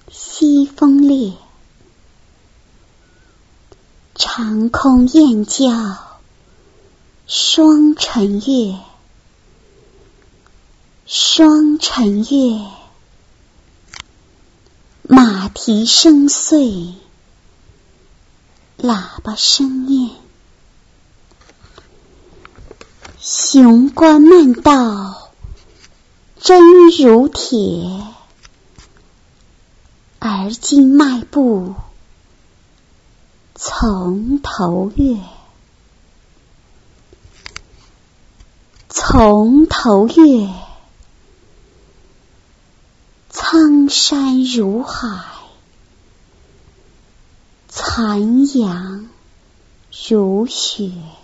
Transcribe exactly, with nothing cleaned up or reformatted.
西风烈，长空雁叫双晨月，双晨月，马蹄声碎，喇叭声咽。雄关漫道真如铁，而今迈步从头越。从头越，苍山如海，残阳如雪。